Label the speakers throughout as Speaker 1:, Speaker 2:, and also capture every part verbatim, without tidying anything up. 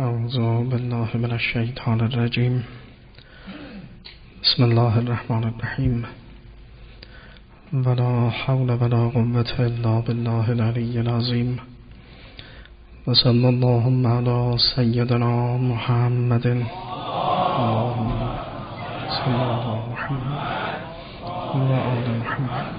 Speaker 1: اعوذ بالله من الشیطان الرجیم. بسم الله الرحمن الرحیم. ولا حول ولا قوة الا بالله العلی العظیم. و صلی اللهم علی سیدنا محمد. اللهم صل علی محمد و آل محمد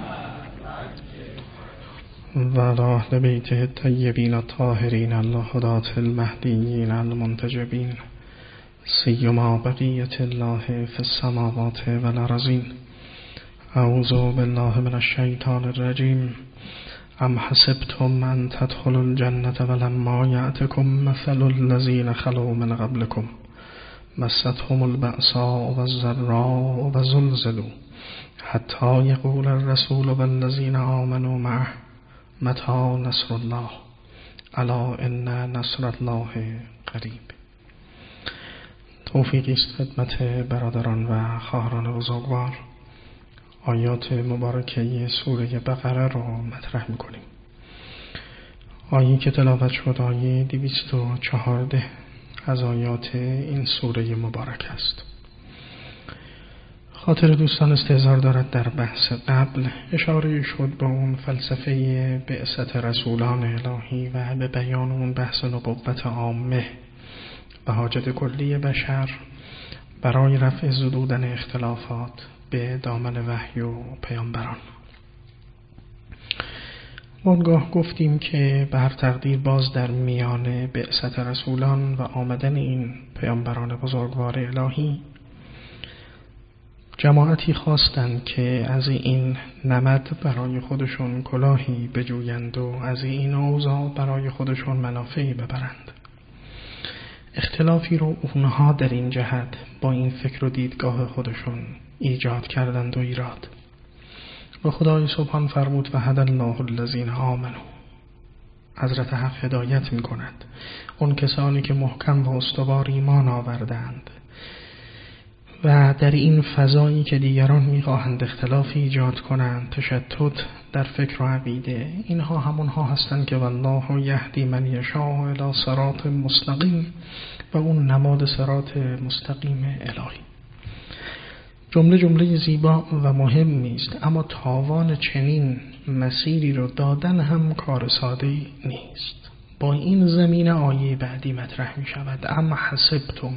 Speaker 1: و علی اهل بیته الطیبین الطاهرین الهداة المهدیین المنتجبین، سیما بقیة الله فی السماوات والارضین. اعوذ بالله من الشیطان الرجیم. ام حسبتم ان تدخلوا الجنة ولما یأتکم مثل الذین خلوا من قبلکم مستهم البأساء والضراء وزلزلوا حتی یقول الرسول والذین آمنوا معه متی نصر الله الا ان نصر الله قریب. توفیقی است خدمت برادران و خواهران بزرگوار. آیات مبارکه سوره بقره را مطرح می‌کنیم. آیه که تلاوت شد آیه دویست و چهارده از آیات این سوره مبارک است. خاطر دوستان استحضار دارد در بحث قبل اشاره شد به اون فلسفه بعثت رسولان الهی و به بیان اون بحث نبوت عامه و حاجت کلی بشر برای رفع زدودن اختلافات به دامن وحی و پیامبران. اونگاه گفتیم که به هر تقدیر باز در میان بعثت رسولان و آمدن این پیامبران بزرگوار الهی جماعتی خواستند که از این نمد برای خودشون کلاهی بجویند و از این اوضاع برای خودشون منافعی ببرند. اختلافی رو اونها در این جهت با این فکر و دیدگاه خودشون ایجاد کردند و ایراد. و خدای سبحان فرمود و هدی الله الذین آمنوا. حضرت حق هدایت می کند اون کسانی که محکم و استوار ایمان آوردند و در این فضایی که دیگران می‌خواهند اختلاف ایجاد کنند، تشتت در فکر و عقیده، اینها همونها هستند که والله یهدی من یشاء الی صراط مستقیم و اون نماد صراط مستقیم الهی. جمله جمله زیبا و مهمی است، اما تاوان چنین مسیری رو دادن هم کار ساده نیست. با این زمین آیه بعدی مطرح می شود. اما حسبتم،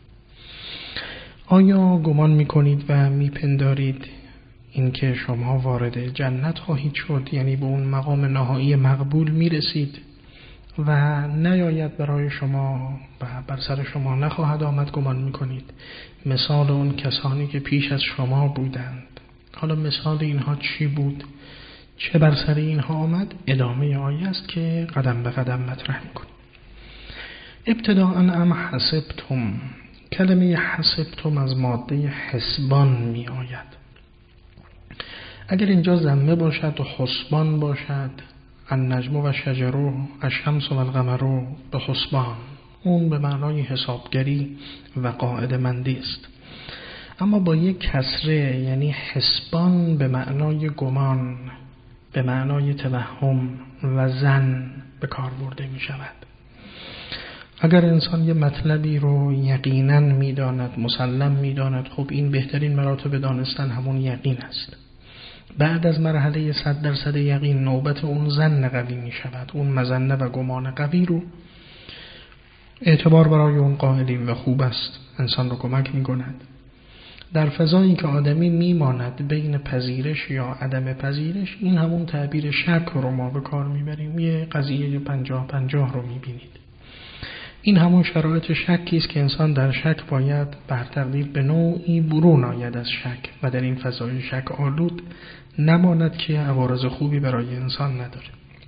Speaker 1: آیا گمان میکنید و میپندارید اینکه شما وارد جنت خواهید شد، یعنی به اون مقام نهایی مقبول میرسید و نیاید برای شما و بر سر شما نخواهد آمد؟ گمان میکنید مثال اون کسانی که پیش از شما بودند. حالا مثال اینها چی بود؟ چه بر سر اینها آمد؟ ادامه آیه است که قدم به قدم مطرح میکنیم. ابتداءً ام حسبتم، کلمه حسبتم از ماده حسبان می آید. اگر اینجا ضمه باشد و حسبان باشد، النجم و شجر الشمس و القمر به حسبان، اون به معنای حسابگری و قاعده مندی است. اما با یک کسره، یعنی حسبان به معنای گمان، به معنای توهم و ظن به کار برده می شود. اگر انسان یه مطلبی رو یقینا میداند، مسلم میداند، خب این بهترین مراتب دانستن همون یقین است. بعد از مرحله صد درصد یقین نوبت اون ظن قوی می شود. اون مظنه و گمان قوی رو اعتبار برای اون قائلیم و خوب است، انسان رو کمک می کند. در فضایی که آدمی میماند بین پذیرش یا عدم پذیرش، این همون تعبیر شک رو ما به کار میبریم. یه قضیه پنجاه پنجاه رو میبینید. این همون شرایط شکی است که انسان در شک باید بر تقدیر به نوعی برون آید از شک و در این فضای شک آلود نماند که عوارض خوبی برای انسان نداره.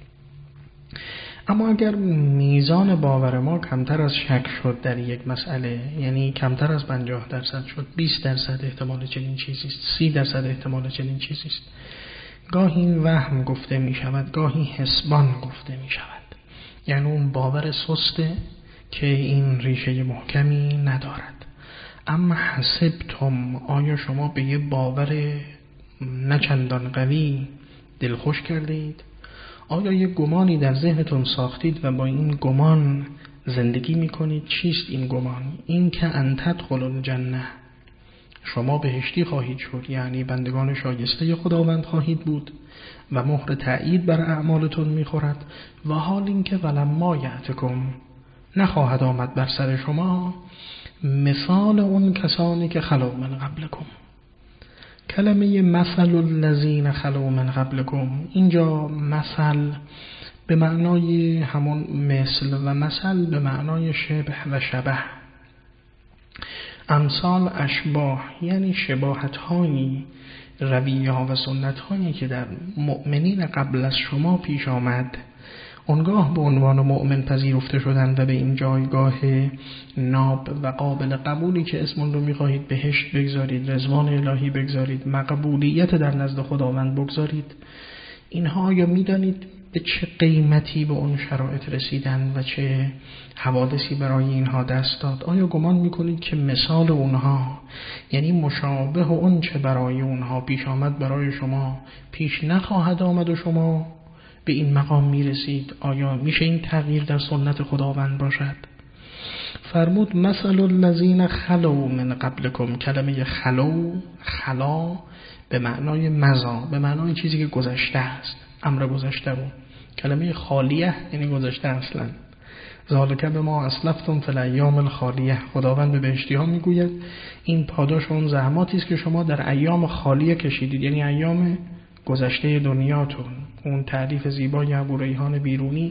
Speaker 1: اما اگر میزان باور ما کمتر از شک شد در یک مسئله، یعنی کمتر از پنجاه درصد شد، بیست درصد احتمال چنین چیزی است، سی درصد احتمال چنین چیزی است، گاهی این وهم گفته می شود، گاهی حسبان گفته می شود. یعنی اون باور سسته که این ریشه محکمی ندارد. اما حسبتم، آیا شما به یه باور نچندان قوی دلخوش کردید؟ آیا یه گمانی در ذهنتون ساختید و با این گمان زندگی میکنید. چیست این گمان؟ این که ان تدخلوا الجنه، شما بهشتی خواهید شد، یعنی بندگان شایسته خداوند خواهید بود و مهر تأیید بر اعمالتون میخورد. و حال این که ولما یأتکم، نخواهد آمد بر سر شما مثال اون کسانی که خلو من قبلکم. کلمه مثل الذین خلو من قبلکم، اینجا مثل به معنای همون مثل و مثل به معنای شبه و شبه. امثال اشباه، یعنی شباهت هایی، رویه ها و سنت هایی که در مؤمنین قبل از شما پیش آمد، اونگاه به عنوان مؤمن پذیرفته شدن و به این جایگاه ناب و قابل قبولی که اسم رو میخواهید بهشت بگذارید، رضوان الهی بگذارید، مقبولیت در نزد خداوند بگذارید. اینها یا میدانید به چه قیمتی به اون شرایط رسیدن و چه حوادثی برای اینها دست داد؟ آیا گمان میکنید که مثال اونها، یعنی مشابه اون چه برای اونها پیش آمد برای شما پیش نخواهد آمد و شما به این مقام میرسید؟ آیا میشه این تغییر در سنت خداوند باشد؟ فرمود مثل الذین خلو من قبلکم. کلمه خلو، خلا به معنای مضی، به معنای چیزی که گذشته است، امر گذشته بود. کلمه خالیه یعنی گذشته اصلا. ذالک بما اسلفتم فی الایام الخالیه. خداوند به بهشتی ها میگوید این پاداش اون زحماتی است که شما در ایام خالیه کشیدید، یعنی ایام گذشته دنیاتون. اون تعریف زیبای ابو ریحان بیرونی،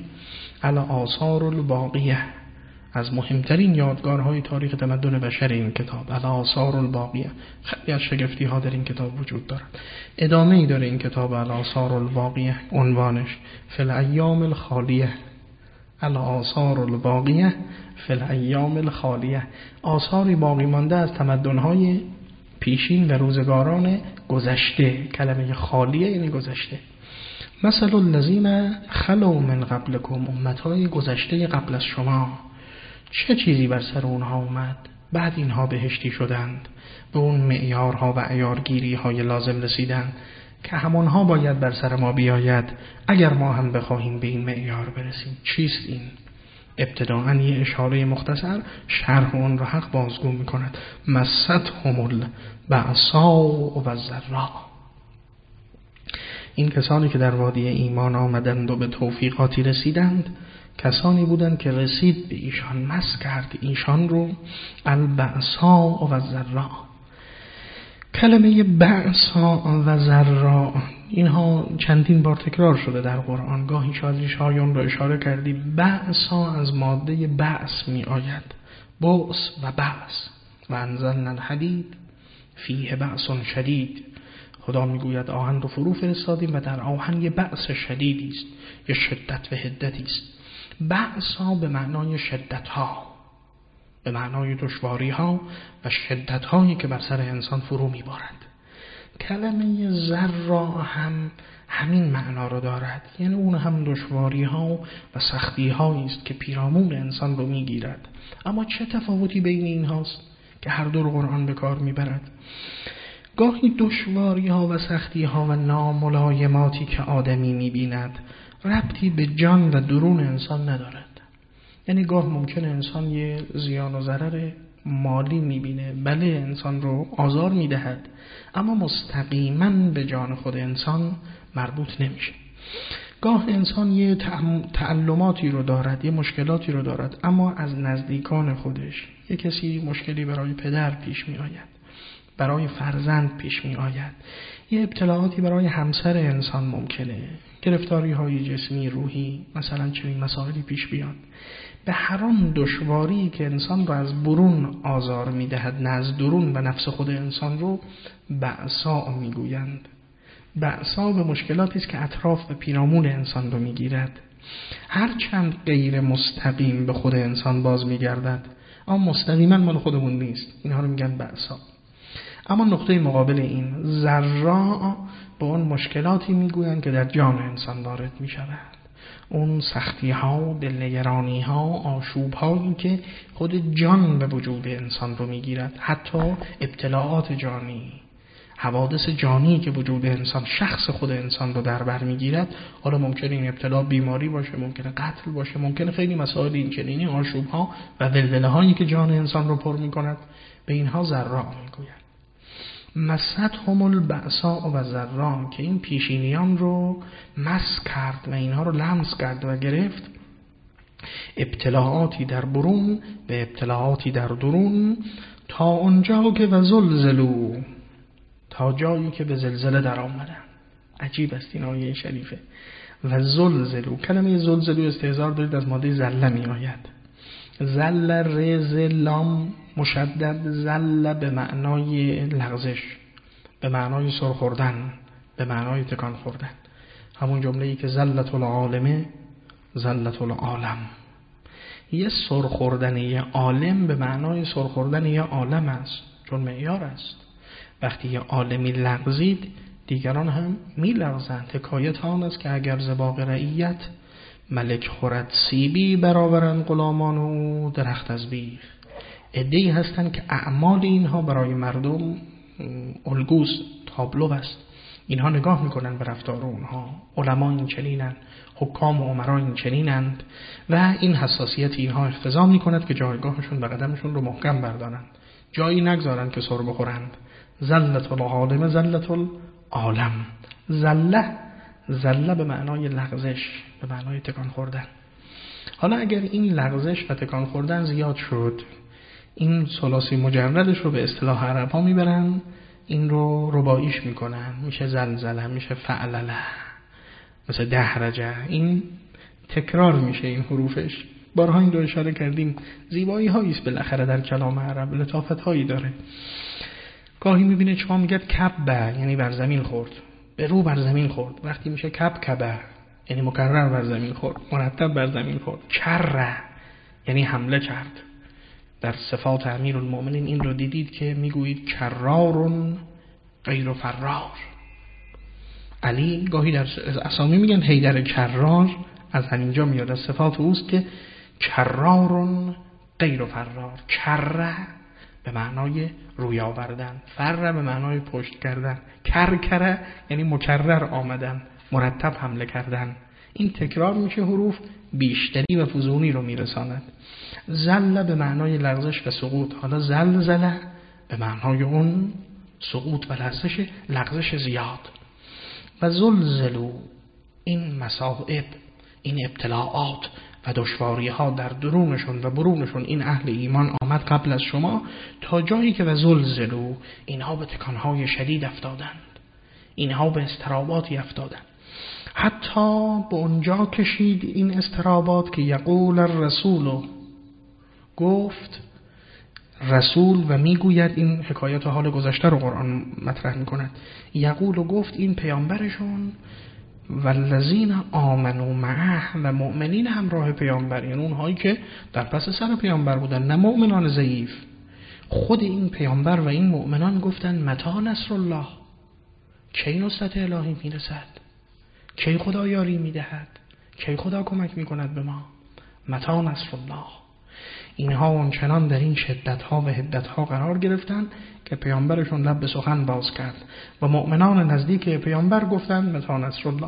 Speaker 1: الاثار الباقیه، از مهمترین یادگارهای تاریخ تمدن بشر این کتاب، الاثار الباقیه. خیلی از شگفتی ها در این کتاب وجود دارد. ادامه ای داره این کتاب الاثار الباقیه، عنوانش فی الایام الخالیه، الاثار الباقیه فی الایام الخالیه. آثاری باقی مانده از تمدن‌های پیشین و روزگاران گذشته. کلمه خالیه یعنی گذشته. مثل الذین خلو من قبلکم، امتهای گذشته قبل از شما چه چیزی بر سر اونها اومد؟ بعد اینها بهشتی شدند، به اون معیارها و عیارگیری های لازم رسیدند که همونها باید بر سر ما بیاید اگر ما هم بخواهیم به این معیار برسیم. چیست این؟ ابتداءً یه اشاره مختصر شرح اون را حق بازگو میکند. مستهم البأساء و الضراء. این کسانی که در وادی ایمان آمدند و به توفیقاتی رسیدند، کسانی بودند که رسید به ایشان، مس کرد ایشان رو البأساء و الضراء. کلمه بأساء و ضراء اینها چندین بار تکرار شده در قرآن. گاهی شاید شایان را اشاره کردی. بأساء از ماده بأس می آید، بؤس و بأس. و انزلنا الحدید فیه بأس شدید. خدا میگوید آهن رو فرو فرستادیم و در آهن یه بأس شدیدی است، یه شدت و حدتی است. بأسا به معنای شدت ها، به معنای دشواری ها و شدت هایی که بر سر انسان فرو میبارد. کلمه ضراء هم همین معنا رو دارد، یعنی اون هم دشواری ها و سختی هایی است که پیرامون انسان رو میگیرد. اما چه تفاوتی بین این هاست که هر دو رو قرآن به کار میبرد؟ گاهی دشواری ها و سختی ها و ناملایماتی که آدمی میبیند ربطی به جان و درون انسان ندارد. یعنی گاه ممکنه انسان یه زیان و ضرر مالی میبینه، بله انسان رو آزار میدهد، اما مستقیما به جان خود انسان مربوط نمیشه. گاه انسان یه تعلماتی رو دارد، یه مشکلاتی رو دارد، اما از نزدیکان خودش، یه کسی مشکلی برای پدر پیش می آید، برای فرزند پیش می آید، یه ابتلاعاتی برای همسر انسان ممکنه، گرفتاری های جسمی، روحی، مثلا چنین مسائلی پیش بیاد. به هر آن دشواری که انسان رو از برون آزار می دهد، نه از درون و نفس خود انسان رو بأساء می گویند. بأساء به مشکلاتی است که اطراف و پیرامون انسان رو می گیرد، هرچند غیر مستقیم به خود انسان باز می گردد، اما مستقیما مال خودمون نیست. اینها رو میگن بأساء. اما نقطه مقابل این ضراء به اون مشکلاتی میگویند که در جان انسان وارد می شود، اون سختی ها، دلنگرانی ها، آشوب هایی که خود جان به وجود انسان رو میگیرد، حتی ابتلاعات جانی، حوادث جانی که وجود انسان، شخص خود انسان رو در بر میگیرد. حالا ممکنه این ابتلا بیماری باشه، ممکنه قتل باشه، ممکنه خیلی مسائل این چنینی، آشوب ها و ولوله هایی که جان انسان رو پر میکند. به اینها ضراء میگوید. مستهم البأساء و ضراء، که این پیشینیان رو مس کرد و اینها رو لمس کرد و گرفت. ابتلاعاتی در برون به ابتلاعاتی در درون، تا اونجا که و زلزلو، تا جایی که به زلزله در آمدن. عجیب است این آیه شریفه. و زلزلو، کلمه زلزلو استعذار دارید از ماده زله می آید. زل رز لام مشدد، زل به معنای لغزش، به معنای سرخوردن، به معنای تکان خوردن. همون جمله‌ای که زلت العالمه زلت العالم. یه سرخوردن یه عالم به معنای سرخوردن یه عالم است، چون معیار است. وقتی یه عالمی لغزید دیگران هم می لغزند. حکایت آن است که اگر ز باغ رعیت ملک خورد سیبی، برآورند غلامان او درخت از بیخ. عده‌ای هستند که اعمال اینها برای مردم الگوست، تابلو است. اینها نگاه میکنن به رفتار اونها. علما این چنینند، حکام و امرا این چنینند و این حساسیت اینها اقتضا میکند که جایگاهشون به قدمشون رو محکم بردارند، جایی نگذارند که سر بخورند. زلت العالم زلت العالم. زله زله به معنای لغزش، به معنای تکان خوردن. حالا اگر این لغزش و تکان خوردن زیاد شد، این ثلاثی مجردش رو به اصطلاح عرب ها میبرن، این رو رباعیش میکنن، میشه زلزله، میشه فعلله، مثل دهرجه. این تکرار میشه این حروفش. بارها این رو اشاره کردیم. زیبایی هاییست بالاخره در کلام عرب، لطافت هایی داره. گاهی میبینه شما میگد کبه، یعنی بر زمین خورد، به رو بر زمین خورد. وقتی میشه کب کبه، یعنی مکرر بر زمین خورد، مرتب بر زمین خورد. کره یعنی حمله کرد. در صفات امیرالمؤمنین این رو دیدید که میگویید کرارون غیر فرار. علی گاهی در اسامی میگن حیدر کرار، از همینجا میاد، از صفات اوست که کرارون غیر فرار. کره به معنای روی آوردن، فر به معنای پشت کردن، کرکره یعنی مکرر آمدن، مرتب حمله کردن. این تکرار میشه حروف بیشتری و فزونی رو میرساند. زل به معنای لغزش و سقوط. حالا زلزله به معنای اون سقوط و لغزش، لغزش زیاد. و زلزلو، این مصائب، این ابتلاعات و دشواری ها در درونشون و برونشون این اهل ایمان آمد قبل از شما، تا جایی که و زلزلو، اینها به تکانهای شدید افتادند، اینها به اضطراباتی افتادند. حتی به اونجا کشید این اضطرابات که یقول الرسول، گفت رسول و میگوید، این حکایت حال گذشته رو قرآن مطرح میکند. یقول و گفت این پیامبرشون، والذین آمنوا معه، و مؤمنین همراه پیامبر، یعنی اونهایی که در پس سر پیامبر بودن، نه مؤمنان ضعیف. خود این پیامبر و این مؤمنان گفتن متی نصر الله، کی نصرت الهی میرسد، کی خدا یاری میدهد، کی خدا کمک میکند به ما. متی نصر الله. اینها اونچنان در این شدتها و حدتها قرار گرفتن که پیامبرشون لب به سخن باز کرد و مؤمنان نزدیک پیامبر گفتند متی نصر الله.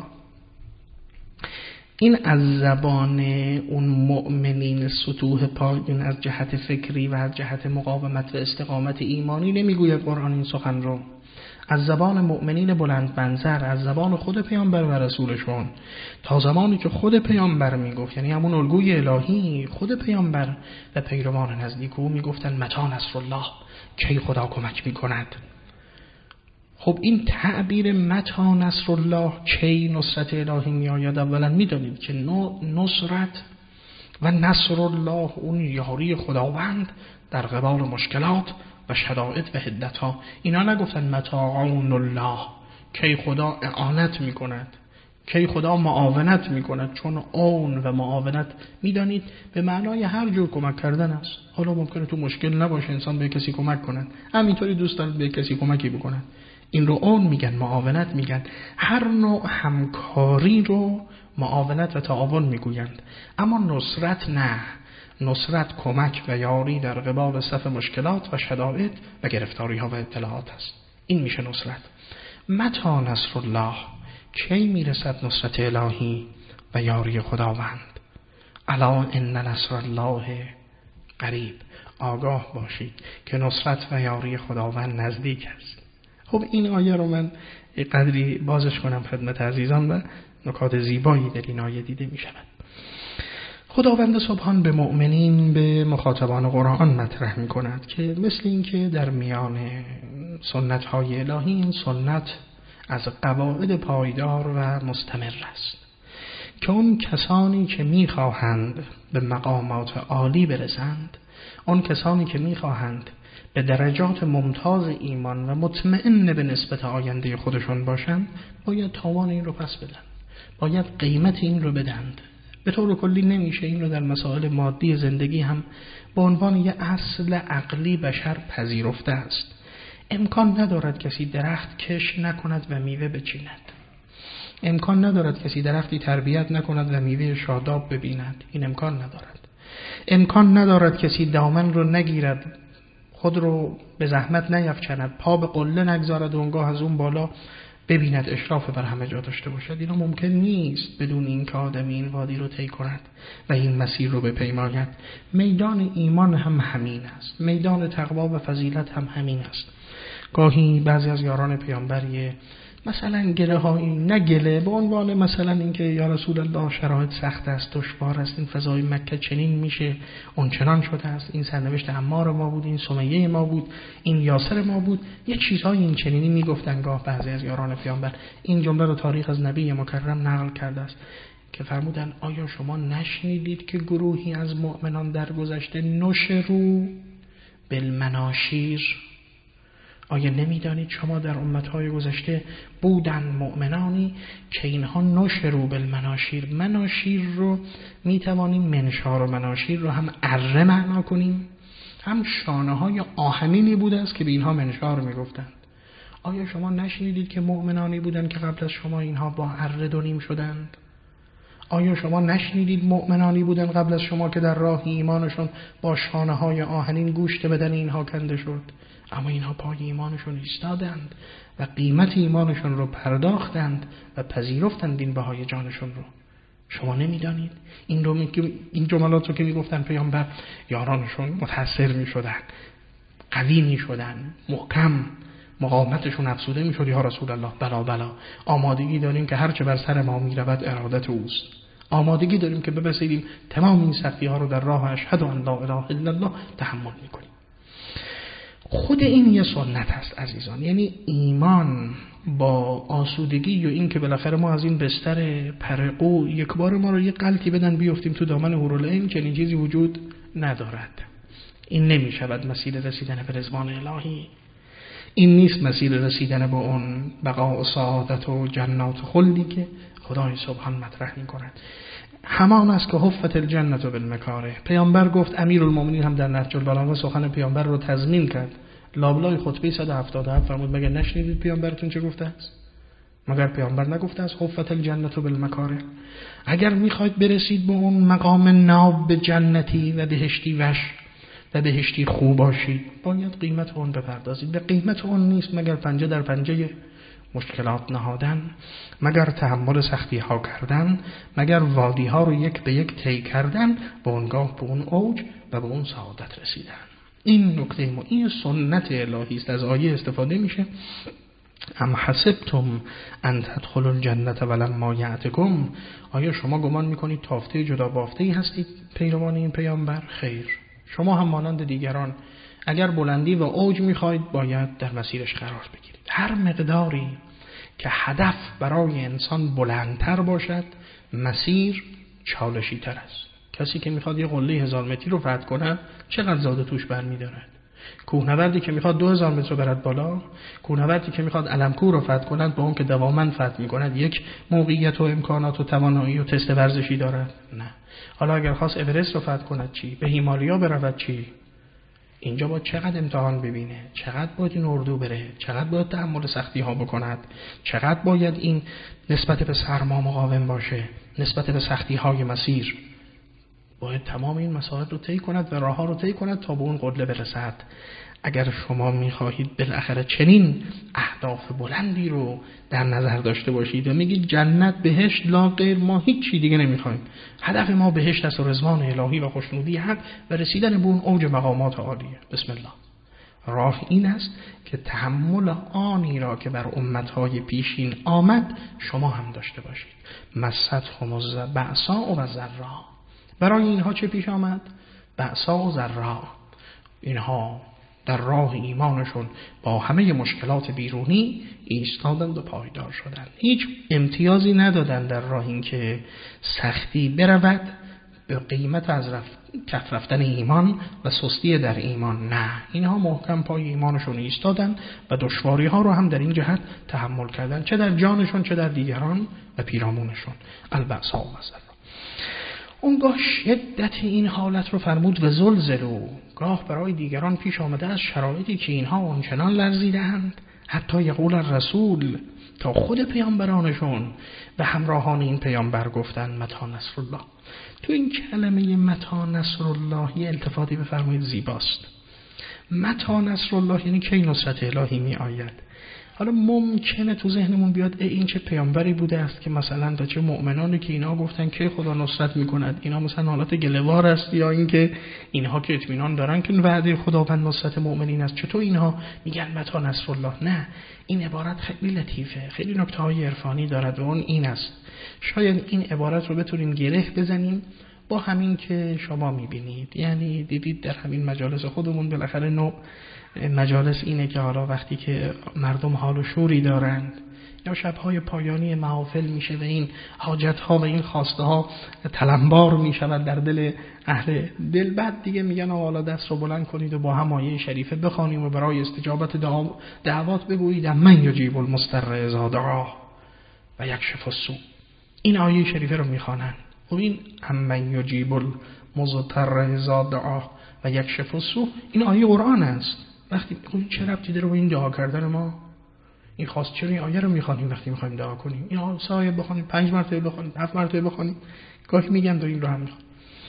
Speaker 1: این از زبان اون مؤمنین سطوح پایین از جهت فکری و از جهت مقاومت و استقامت ایمانی نمیگوید قرآن این سخن رو. از زبان مؤمنین بلند منظر، از زبان خود پیامبر و رسولشون، تا زمانی که خود پیامبر میگفت، یعنی همون الگوی الهی، خود پیامبر و پیروان نزدیک او میگفتن متی نصر الله، کی خدا کمک میکند. خب این تعبیر متی نصر الله، کی نصرت الهی میآید، اولا میدانید که نصرت و نصر الله اون یاری خداوند در قبال مشکلات و شدائد و حدت ها. اینا نگفتن متی عون الله، کی خدا اعانت میکند، کی خدا معاونت میکند، چون عون و معاونت میدانید به معنای هر جور کمک کردن است. حالا ممکنه تو مشکل نباشه انسان به کسی کمک کنند، همینطوری دوست دارد به کسی کمکی بکنند، این رو عون میگن، معاونت میگن. هر نوع همکاری رو معاونت و تعاون میگویند. اما نصرت نه. نصرت کمک و یاری در قبال صف مشکلات و شدائد و گرفتاری ها و ابتلاعات است. این میشه نصرت. متی نصر الله، کی میرسد نصرت الهی و یاری خداوند؟ الا ان نصر الله قریب، آگاه باشید که نصرت و یاری خداوند نزدیک است. خب این آیه رو من قدری بازش کنم خدمت عزیزان و نکات زیبایی در این آیه دیده می شود. خداوند سبحان به مؤمنین، به مخاطبان قرآن مطرح می کند که مثل این که در میان سنت های الهی این سنت از قواعد پایدار و مستمر است که اون کسانی که می خواهند به مقامات عالی برسند، اون کسانی که می خواهند به درجات ممتاز ایمان و مطمئن به نسبت آینده خودشون باشند، باید تاوان این رو پس بدن، باید قیمت این رو بدند. به طور کلی نمیشه این رو در مسائل مادی زندگی هم به عنوان یه اصل عقلی بشر پذیرفته است. امکان ندارد کسی درخت کش نکند و میوه بچیند. امکان ندارد کسی درختی تربیت نکند و میوه شاداب ببیند. این امکان ندارد. امکان ندارد کسی دامن رو نگیرد، خود رو به زحمت نیفکند، پا به قله نگذارد و اونگاه از اون بالا ببیند اشراف بر همه جا داشته باشد. اینا ممکن نیست بدون این که آدمی این وادی رو طی کند و این مسیر رو بپیماید. میدان ایمان هم همین است، میدان تقوا و فضیلت هم همین است. گاهی بعضی از یاران پیامبری مثلا گله هایی نگله به عنوان مثلا اینکه یا رسول الله شرایط سخت است، دشوار است، این فضای مکه چنین میشه، اون چنان شده است، این سرنوشت عمار ما بود، این سمیه ما بود، این یاسر ما بود، یه چیزهای این چنینی میگفتن گاه بعضی از یاران پیامبر. این جمله رو تاریخ از نبی مکرم نقل کرده است که فرمودن آیا شما نشنیدید که گروهی از مؤمنان در گذشته نشروا بالمناشیر؟ آیا نمیدانید شما در امتهای گذشته بودن مؤمنانی که اینها نشروا بالمناشیر؟ مناشیر رو میتوانیم منشار و مناشیر رو هم اره معنا کنیم، هم شانه های آهنینی بوده است که به اینها منشار میگفتند. آیا شما نشنیدید که مؤمنانی بودند که قبل از شما اینها با اره دو نیم شدند؟ آیا شما نشنیدید مؤمنانی بودند قبل از شما که در راه ایمانشون با شانه های آهنین گوشت بدن اینها کنده شد، اما اینها پای ایمانشون ایستادند و قیمت ایمانشون رو پرداختند و پذیرفتند این بهای جانشون رو؟ شما نمیدانید؟ این رو می... این جملات رو که میگفتن پیامبر، یارانشون متاثر میشدن، قوی میشدن، محکم مقاومتشون افزوده میشد. یا رسول الله بلا بلا آمادگی داریم که هرچه بر سر ما میرود ارادت اوست. آمادگی داریم که بپذیریم تمام این سختی ها رو در راه اشهد ان لا اله الا الله تحمل میکنیم. خود این یه سنت هست عزیزان، یعنی ایمان با آسودگی و این که بالاخره ما از این بستر پرقو یک بار ما رو یه غلطی بدن بیفتیم تو دامن هورالعین، چنین چیزی وجود ندارد. این نمی شود مسیر رسیدن به رضوان الهی. این نیست مسیر رسیدن به اون بقا و سعادت و جنات خلدی که خدای سبحان مطرح می کند. همان است که حفت الجنت بالمکاره. پیامبر گفت، امیرالمومنین هم در نهج البلاغه سخن پیامبر رو تضمین کرد. لابلای خطبه صد و هفتاد و هفت فرمود مگر نشنیدید پیامبرتون چه گفته است؟ مگر پیامبر نگفته است حفت الجنت بالمکاره؟ اگر میخواید برسید به اون مقام ناب به جنتی و بهشتی وش و بهشتی خوب باشید، باید قیمت اون بپردازید. به قیمت اون نیست مگر پنجه در پنجه مشکلات نهادن، مگر تحمل سختی ها کردن، مگر وادی ها رو یک به یک طی کردن، به اونگاه به اون اوج و به اون سعادت رسیدن. این نکته ما، این سنت الهی است. از آیه استفاده میشه ام حسبتم ان تدخلوا الجنه ولما یأتکم، آیا شما گمان میکنید تافته جدا بافته ای هستید پیروان این پیامبر؟ خیر، شما هم مانند دیگران اگر بلندی و اوج میخواید باید در مسیرش قرار بگیرید. هر مقداری که هدف برای انسان بلندتر باشد، مسیر چالشی تر است. کسی که میخواد یه قله هزار متری رو فتح کنه چقدر زاده توش برمی‌دارد؟ کوهنوردی که میخواد دو هزار متر رو برد بالا، کوهنوردی که میخواد علمکو رو فتح کند با اون که دواما فتح میکند یک موقعیت و امکانات و توانایی و تست ورزشی دارد؟ نه. حالا اگر خواست اورست رو فتح کند چی؟ به هیمالیا برود چی؟ اینجا باید چقدر امتحان ببینه، چقدر باید این اردو بره، چقدر باید تحمل سختی ها بکند، چقدر باید این نسبت به سرما مقاوم باشه، نسبت به سختی های مسیر. باید تمام این مسائل رو طی کند و راه ها رو طی کند تا به اون قله برسد. اگر شما میخواهید بالاخره چنین اهداف بلندی رو در نظر داشته باشید و میگید جنت، بهشت، لا غیر، ما هیچ چی دیگه نمیخوایم، هدف ما بهشت است و رضوان الهی و خوشنودی حق و رسیدن به اون اوج مقامات عالیه، بسم الله. راه این است که تحمل آنی را که بر امتهای پیشین آمد شما هم داشته باشید. مستهم البأساء و ضراء. برای اینها چه پیش آمد؟ بأساء و ضراء. اینها در راه ایمانشون با همه مشکلات بیرونی ایستادند و پایدار شدند. هیچ امتیازی ندادند در راه این که سختی برود به قیمت از رفت کف رفتن ایمان و سستی در ایمان. نه، اینها محکم پای ایمانشون ایستادن و دشواری ها رو هم در این جهت تحمل کردن، چه در جانشون چه در دیگران و پیرامونشون. البأساء و ضراء. اونگاه شدت این حالت رو فرمود و زلزلوا. گاه برای دیگران پیش آمده از شرایطی که اینها اونچنان لرزیدند حتی یقول الرسول، تا خود پیامبرانشون و همراهان این پیامبر گفتند متی نصر الله. تو این کلمه متی نصر الله یه التفاتی بفرمایید زیباست. متی نصر الله یعنی کی نصرت الهی می آید. حالا ممکنه تو ذهنمون بیاد این چه پیامبری بوده است که مثلا تا چه مؤمنانی که اینا گفتن که خدا نصرت میکند، اینا مثلا حالت گله‌وار است، یا اینکه اینها که اطمینان دارن که وعده خداوند نصرت مؤمنین است، چطور اینها میگن متی نصر الله؟ نه، این عبارت خیلی لطیفه، خیلی نکته‌های عرفانی دارد و اون این است. شاید این عبارت رو بتونیم گره بزنیم با همین که شما میبینید، یعنی دیدید در همین مجالس خودمون بالاخره نوع مجالس اینه که حالا وقتی که مردم حال و شوری دارند یا شبهای پایانی محافل میشه و این حاجت ها و این خواسته ها تلمبار میشود در دل اهل دل، بعد دیگه میگن حالا دست رو بلند کنید و با هم آیه شریفه بخوانیم و برای استجابت دعوات بگویید من یجیب المضطر اذا دعاه و یکشف السوء. این آیه شریفه رو میخوانن و این من یجیب المضطر اذا دعاه و یکشف السوء این آیه قرآن است. وقتی این چه ربطی داره با این دعا کردن ما؟ این خواست چرا این آیه رو میخوانیم وقتی میخوایم دعا کنیم؟ این آیه سایه بخونیم، پنج مرتبه بخونیم، هفت مرتبه بخونیم، گاهی میگم دو این رو هم میخوان.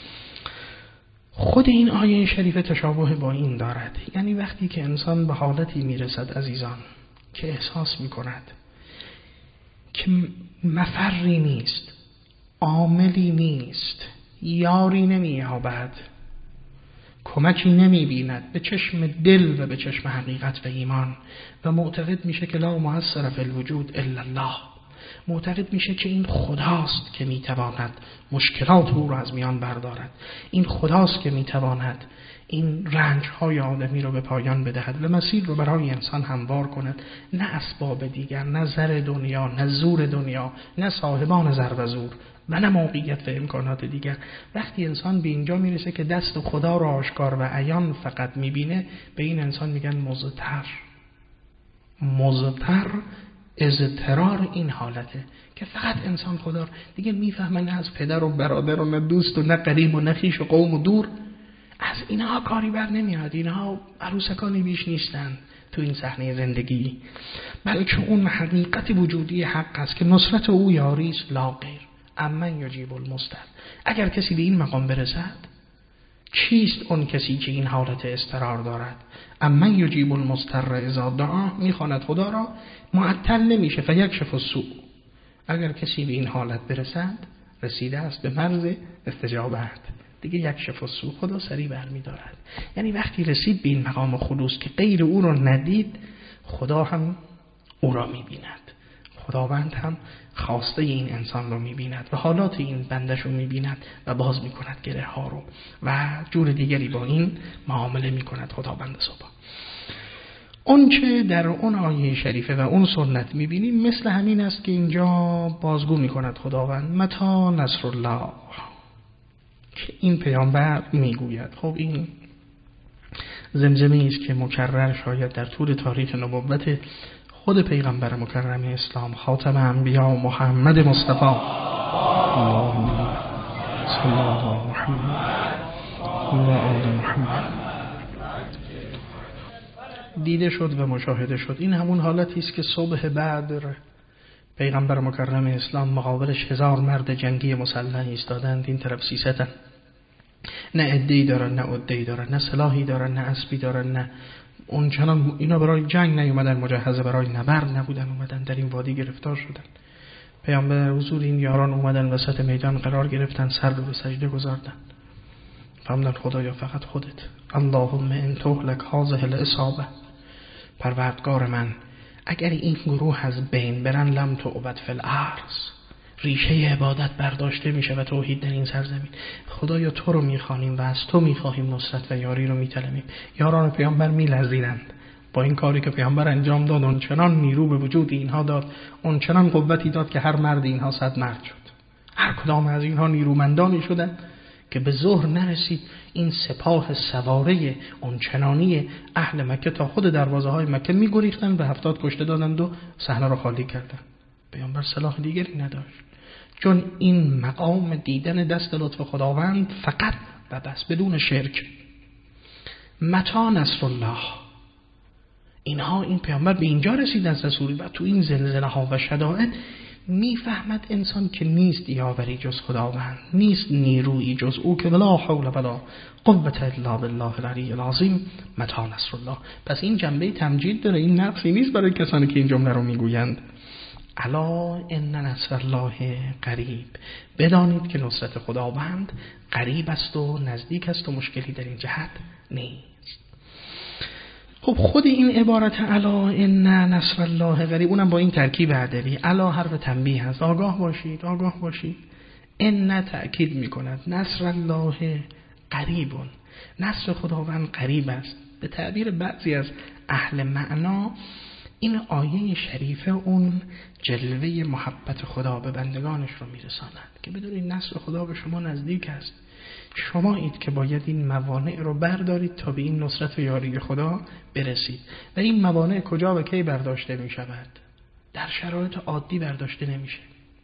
Speaker 1: خود این آیه شریفه تشابه با این دارد. یعنی وقتی که انسان به حالتی میرسد عزیزان که احساس میکند که مفری نیست، عاملی نیست، یاری نمییابد، کمکی نمی بیند به چشم دل و به چشم حقیقت و ایمان و معتقد میشه که لا مؤثر فی الوجود الا الله، معتقد میشه که این خداست که میتواند مشکلات او را از میان بردارد، این خداست که میتواند این رنج های آدمی رو به پایان بدهد و مسیر رو برای انسان هموار کند، نه اسباب دیگر، نه زر دنیا، نه زور دنیا، نه صاحبان زر و زور و نه موقعیت و امکانات دیگر. وقتی انسان به اینجا میرسه که دست خدا را آشکار و عیان فقط میبینه، به این انسان میگن مضطر. مضطر اضطرار این حالته که فقط انسان خدا دیگه میفهمه، نه از پدر و برادر و نه دوست و نه قریب و نه خویش و قوم و دور، از اینها کاری بر نمیاد. اینها عروسکانی بیش نیستن تو این صحنه زندگی، بلکه اون حقیقت وجودی حق است که نصرت او یاری است لا غیر. امن یجیب المضطر. اگر کسی به این مقام برسد، چیست اون کسی که این حالت اضطرار دارد؟ امن یجیب المضطر اذا دعاه، میخواند خدا را، معطل نمیشه. فیکشف السوء. اگر کسی به این حالت برسد، رسیده است به مرز استجابت، دیگه یکشف السوء، خدا سریع برمی‌دارد. یعنی وقتی رسید به این مقام خلوص که غیر او رو ندید، خدا هم او را می‌بیند، خداوند هم خواسته این انسان رو می‌بیند و حالات این بندش رو می‌بیند و باز می‌کند گره ها رو و جور دیگری با این معامله می‌کند خداوند صبح. اون چه در اون آیه شریفه و اون سنت می‌بینیم مثل همین است که اینجا بازگو می‌کند خداوند متی نصر الله که این پیامبر میگوید. خب این زمزمه است که مکرر شاید در طول تاریخ نبوت خود پیغمبر مکرم اسلام خاتم انبیا محمد مصطفی اللهم صل علی محمد و آل محمد دیده شد و مشاهده شد. این همون حالتی است که صبح بدر پیغمبر مکرم اسلام مقابلش هزار مرد جنگی مسلح ایستادند، این طرف سیصد، نه عده‌ای دارن نه عده‌ای دارن، نه سلاحی دارن نه اسبی دارن نه اون چنان اینا برای جنگ نیومدن، مجهز برای نبرد نبودن، اومدن در این وادی گرفتار شدن. پیامبر حضور این یاران اومدن وسط میدان قرار گرفتن، سر رو به سجده گذاردن. فرمودن خدایا فقط خودت، اللهم ان تهلك هذه الاصابه، پروردگار من اگر این گروه از بین برن لم تعبد فی الارض، ریشه عبادت برداشته میشه و توحید در این سرزمین. خدایا تو رو میخوانیم و از تو میخواهیم نصرت و یاری رو میطلبیم. یاران پیامبر میلرزیدند با این کاری که پیامبر انجام داد. اون چنان نیرو به وجود اینها داد، اون چنان قوتی داد که هر مرد اینها صد مرد شد. هر کدام از اینها نیرومندانی شدند که به ظهر نرسید این سپاه سواره اون چنانی اهل مکه تا خود دروازه های مکه میگریختند و هفتاد کشته دادند و صحنه را خالی کردند. پیامبر سلاح دیگری نداشت چون این مقام دیدن دست لطف خداوند فقط و بس، بدون شرک. متی نصر الله، اینها این پیامبر به اینجا رسید از رسولی و تو این زلزله ها و شدائد میفهمد انسان که نیست یاوری جز خداوند، نیست نیرویی جز او، که ولا حول ولا قوة الا بالله العلی العظیم. متی نصر الله. پس این جنبه تمجید داره، این نقصی نیست برای کسانی که این جمله رو میگویند. الا ان نصر الله قریب، بدانید که نصرت خداوند قریب است و نزدیک است و مشکلی در این جهت نیست. خب خود این عبارت الا ان نصر الله قریب، اونم با این ترکیب ادبی، الا حرف تنبیه هست، آگاه باشید آگاه باشید. ان تأکید میکند نصر الله قریبون، نصر خداوند قریب است. به تعبیر بعضی از اهل معنا این آیه شریفه اون جلوه محبت خدا به بندگانش رو میرساند که بدونید نصر خدا به شما نزدیک است. شما اید که باید این موانع رو بردارید تا به این نصرت و یاری خدا برسید. و این موانع کجا و کی برداشته می شود؟ در شرایط عادی برداشته نمیشه.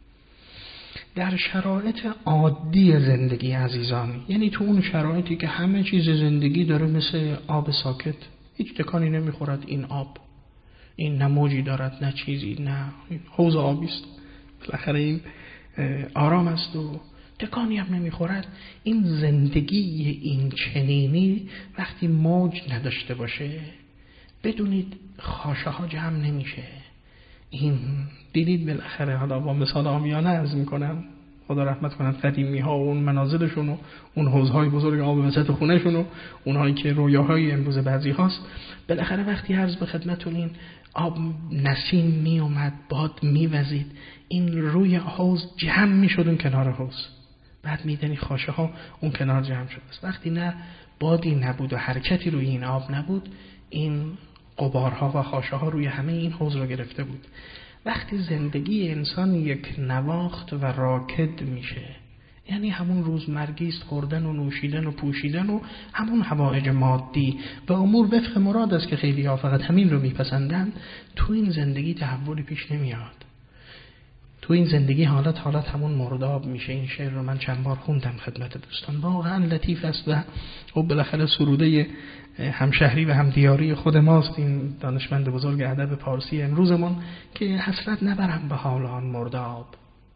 Speaker 1: در شرایط عادی زندگی عزیزان، یعنی تو اون شرایطی که همه چیز زندگی داره مثل آب ساکت، هیچ تکانی نمیخورد این آب، این نه موجی دارد نه چیزی، نه حوض آبی است، بالاخره این آرام است و تکانی هم نمیخورد. این زندگی این چنینی وقتی موج نداشته باشه، بدونید خاشه ها جمع نمیشه. این دیدید بالاخره، حالا با مثال عامیانه عرض میکنم، خدا رحمت کنه قدیمی ها و اون منازلشون و اون حوضهای بزرگ آب وسط خونهشون و اونهایی که رویاهای امروز بعضی هاست، بالاخره وقتی عرض به خدمتون این آب نسیم می اومد، باد میوزید، این روی حوض جمع میشد اون کنار حوض، بعد میدنی خاشه ها اون کنار جمع شد. وقتی نه بادی نبود و حرکتی روی این آب نبود، این غبارها و خاشه ها روی همه این حوض رو گرفته بود. وقتی زندگی انسان یک نواخت و راکد میشه، یعنی همون روزمرگی است، خوردن و نوشیدن و پوشیدن و همون حوائج مادی و امور وفق مراد است که خیلی ها فقط همین رو میپسندن، تو این زندگی تحولی پیش نمیاد. تو این زندگی حالت حالت همون مرداب میشه. این شعر رو من چند بار خوندم خدمت دوستان، واقعا لطیف است و خب بالاخره سروده همشهری و همدیاری خود ماست، این دانشمند بزرگ ادب پارسی امروزمون، که حسرت نبرم به حال آن مرداب،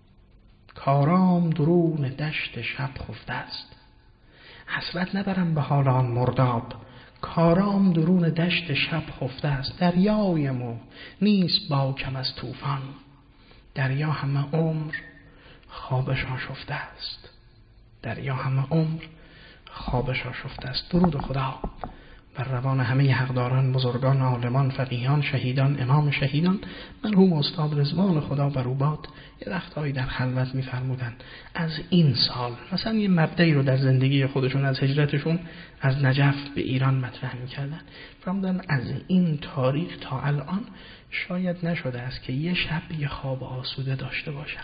Speaker 1: کارام درون دشت شب خفته است. حسرت نبرم به حال آن مرداب، کارام درون دشت شب خفته است. دریایم نیست با کم از طوفان، دریا همه عمر خوابش آشفته است. دریا همه عمر خوابش آشفته است. درود خدا بر روان همه حقداران، بزرگان، عالمان، فقیهان، شهیدان، امام شهیدان. مرحوم استاد رضوان خدا بر او باد یه وقتایی در خلوت می‌فرمودن از این سال مثلا یه مبدأی رو در زندگی خودشون از هجرتشون از نجف به ایران مطرح می‌کردن. فرمودن از این تاریخ تا الان شاید نشده است که یه شب یه خواب آسوده داشته باشم.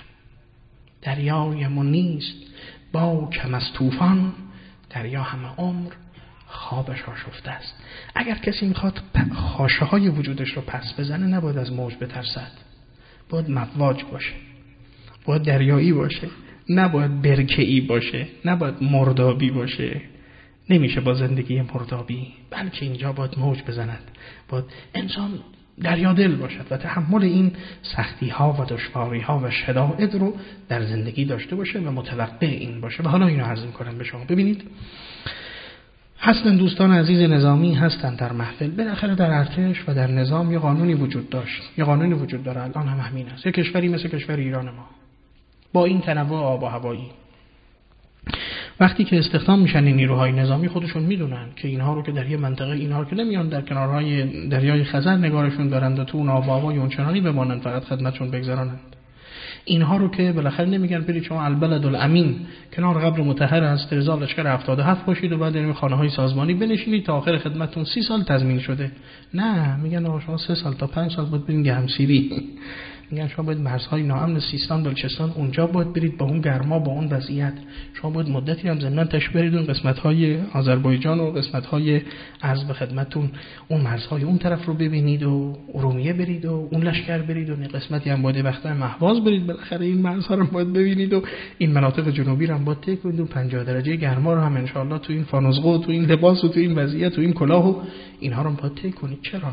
Speaker 1: دریایم نیست با کم از طوفان، دریا همه عمر خوابش آشفته است. اگر کسی میخواد خاشه های وجودش رو پس بزنه، نباید از موج بترسد، باید مواج باشه، باید دریایی باشه، نباید برکه‌ای باشه، نباید مردابی باشه. نمیشه با زندگی مردابی، بلکه اینجا باید موج بزند، باید انسان دریا دل باشد و تحمل این سختی ها و دشواری ها و شدائد رو در زندگی داشته باشه و متوقع این باشه. و حالا اینو عرض می‌کنم به شما. ببینید هستن دوستان عزیز نظامی هستن در محفل. بالاخره در ارتش و در نظام یه قانونی وجود داشت، یه قانونی وجود داره، الان هم همین است. یه کشوری مثل کشور ایران ما با این تنوع آب و هوایی، وقتی که استخدام میشن این نیروهای نظامی خودشون میدونن که اینها رو که در یه منطقه، اینها رو که نمیان در کنارهای دریای خزر نگارشون دارند و تو اون آب و هوای اونچنانی بمانند فقط خدمتشون بگذارند، اینها رو که بالاخره نمیگن برید شما البلد الامین کنار قبر مطهر از ترزال لشکر هفتاد و هفت باشید و بعد این خانه‌های سازمانی بنشینید تا آخر خدمتتون سی سال تضمین شده. نه، میگن آقا شما سه سال تا پنج سال باید برید گرمسیری، میگن شما باید مرزهای ناامن سیستان بلوچستان اونجا باید برید با اون گرما با اون وضعیت، شما باید مدتی هم زندان تش برید اون قسمت‌های آذربایجان و قسمت‌های عرض به خدمتتون اون مرزهای اون طرف رو ببینید و ارومیه برید و اون لشکر برید و این قسمتی هم باید وقتا مهواز برید، بالاخره این مرزها رو باید ببینید و این مناطق جنوبی رو هم باید طی کنید و پنجاه درجه گرما رو هم ان شاءالله تو این فانوسقه و تو این لباس و تو این وضعیت و این کلاه و اینها رو باید طی کنید. چرا؟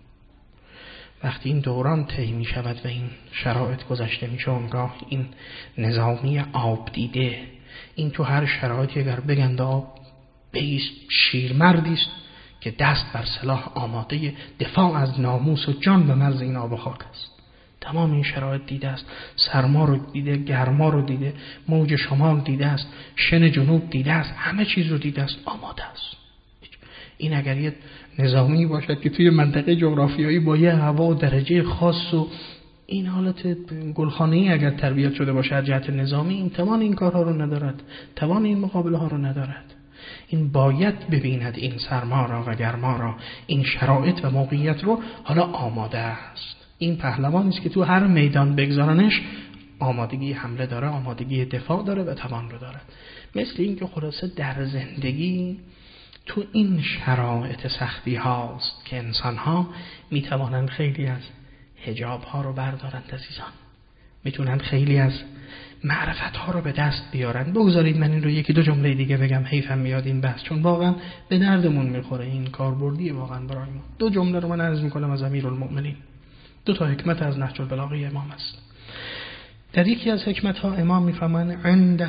Speaker 1: وقتی این دوران طی می شود و این شرایط گذشته می شود، اونگاه این نظامی آب دیده، این تو هر شرایطی اگر بگند آب بیست شیرمردی است که دست بر سلاح آماده دفاع از ناموس و جان به مرز این آب و خاک است. تمام این شرایط دیده است، سرما رو دیده، گرما رو دیده، موج شمال دیده است، شن جنوب دیده است، همه چیز رو دیده است، آماده است. این اگر یه نظامی باشد که توی منطقه جغرافیایی با یه هوا و درجه خاص و این حالت گلخانه‌ای اگر تربیت شده باشه از جهت نظامی، این توان این کارها رو ندارد، توان این مقابله ها رو ندارد. این باید ببیند این سرما را و گرما را، این شرایط و موقعیت رو حالا آماده است. این پهلوانی است که تو هر میدان بگذارنش آمادگی حمله داره، آمادگی دفاع داره و توان رو داره. مثل این که خلاصه در زندگی تو این شرایط سختی هاست که انسان ها می توانند خیلی از حجاب ها رو بردارند عزیزان، میتونند خیلی از معرفت ها رو به دست بیارند. بگذارید من این رو یکی دو جمله دیگه بگم، حیفم میاد این بحث چون واقعا به دردمون میخوره، این کاربردی واقعا برای ما. دو جمله رو من عرض میکنم از امیرالمؤمنین، دو تا حکمت از نهج البلاغه امام است. در یکی از حکمت ها امام میفهمن عند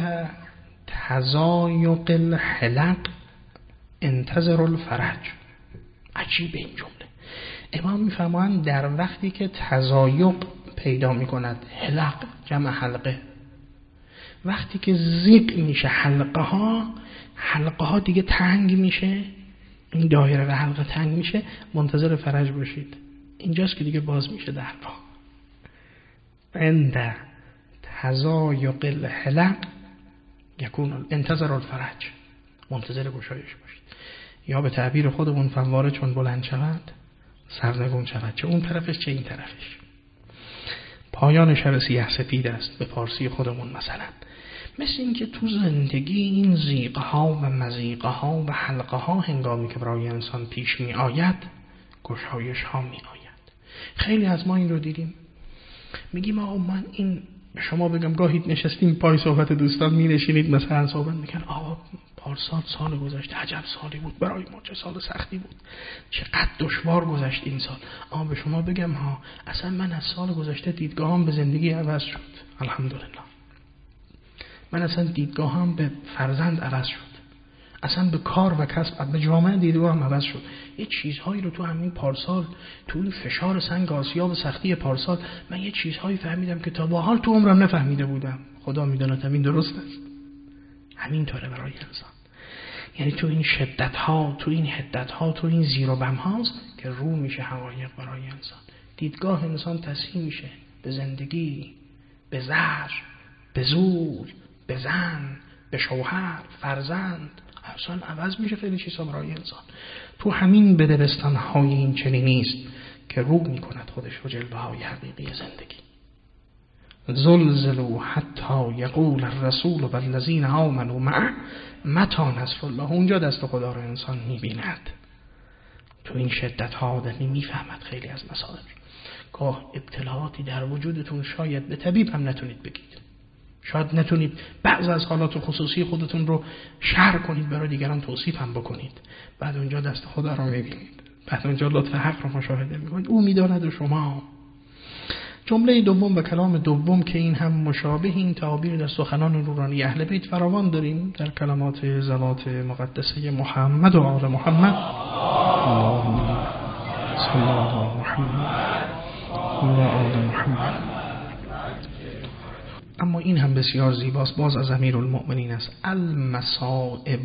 Speaker 1: تزایق الحلق انتظر الفرج. عجیب این جمله. امام میفرمایند در وقتی که تزایق پیدا میکند، حلق جمع حلقه، وقتی که زیق میشه حلقه ها، حلقه ها دیگه تنگ میشه، این دایره و حلقه تنگ میشه، منتظر فرج باشید. اینجاست که دیگه باز میشه درها. عند تزایق الحلق یکون انتظر الفرج، منتظر گشایش باشید. یا به تعبیر خودمون فواره چون بلند شود سرنگون شود، چه اون طرفش چه این طرفش. پایان شب سیاه سپید است به فارسی خودمون. مثلا مثل این که تو زندگی این زیقه ها و مزیقه ها و حلقه ها هنگامی که برای انسان پیش می آید، گشایش ها می آید. خیلی از ما این رو دیدیم، میگیم آقا من این به شما بگم گاهی نشستیم پای صحبت دوستان می نشینید مثلا صحبت میکنن آقا پارسال سال گذشته عجب سالی بود برای ما، چه سال سختی بود، چقدر دشوار گذشت این سال. اما به شما بگم ها، اصلا من از سال گذشته دیدگاهم به زندگی عوض شد، الحمدلله. من اصلا دیدگاهم به فرزند عوض شد، اصلا به کار و کسب، به جامعه دیدگاهم عوض شد. یه چیزهایی رو تو همین پارسال، تو این فشار سنگ آسیاب سختی پارسال، من یه چیزهایی فهمیدم که تا با حال تو عمرم نفهمیده بودم. خدا میداند همین درست است. همین طوره برای انسان. یعنی تو این شدت ها، تو این حدت ها، تو این زیر و بم هاست که رو میشه حقایق برای انسان. دیدگاه انسان تصحیح میشه به زندگی، به زر، به زور، به زن، به شوهر، فرزند. اصلا عوض میشه خیلی چیزا برای انسان. تو همین بدبستان های این چنینی است که رو میکند خودش رو جلوه های حقیقی زندگی. زلزلوا حتی یقول الرسول والذین آمنوا معه متی نصر الله. اونجا دست خدا رو انسان میبیند. تو این شدت ها آدمی میفهمد خیلی از مسائل. گاه ابتلاعاتی در وجودتون شاید به طبیب هم نتونید بگید، شاید نتونید بعض از حالات خصوصی خودتون رو شرح کنید، برای دیگران توصیف هم بکنید. بعد اونجا دست خدا رو میبینید، بعد اونجا لطف حق رو مشاهده میکنید. او میداند و شما. جمله دوم و کلام دوم که این هم مشابه این تعابیر در سخنان نورانی اهل بیت فراوان داریم در کلمات ذوات مقدسه محمد و آل محمد. اللهم صل علی محمد و آل محمد. اما این هم بسیار زیباست، باز از امیرالمؤمنین است. المصائب